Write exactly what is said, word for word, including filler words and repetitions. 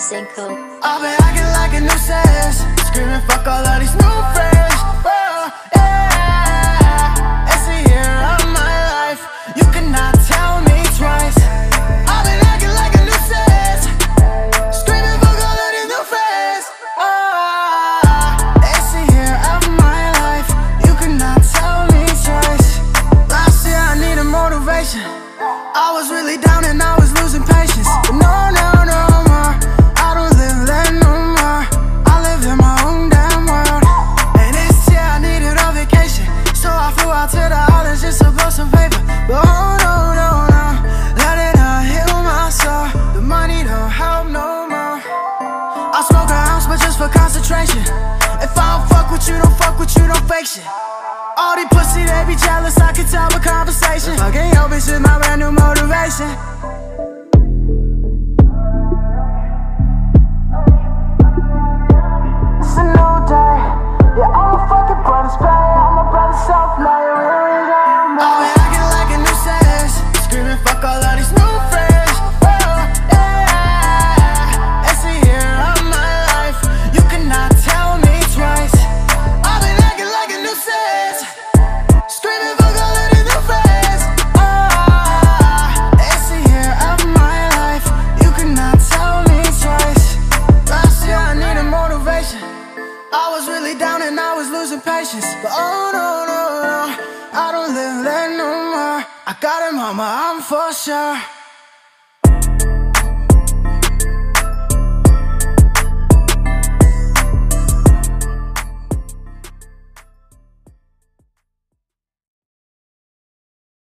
Cinco. I've been acting like a nuisance, screaming fuck all of these new friends. Oh, yeah. It's the year of my life, you cannot tell me twice. I've been acting like a nuisance, screaming fuck all of these new friends. Oh, it's the year of my life, you cannot tell me twice. Last year I needed motivation, I was really down and I was losing patience. But no, no, no more, I don't live that no more. I live in my own damn world. And this year I needed a vacation, so I flew out to the islands just to blow some paper. But oh no, no, no, let it not heal my soul. The money don't help no more. I smoke an ounce but just for concentration. If I don't fuck with you, don't fuck with you, don't fake shit. All these pussy, they be jealous, I can tell with conversation. Fucking your bitch is my brand new motivation. It's a new day, yeah, I'm a fucking brother's pay. I'm a brother's self-made, really don't know. I've been acting like a nuisance, screaming fuck all of these new friends. Oh, yeah, it's the year of my life, you cannot tell me twice. I've been acting like a nuisance, screaming fuck all of these new friends. Oh, it's the year of my life, you cannot tell me twice. Last year I needed motivation, I was really down and I was losing patience. But oh no, no, no, I don't live that no more. I got it, mama, I'm for sure.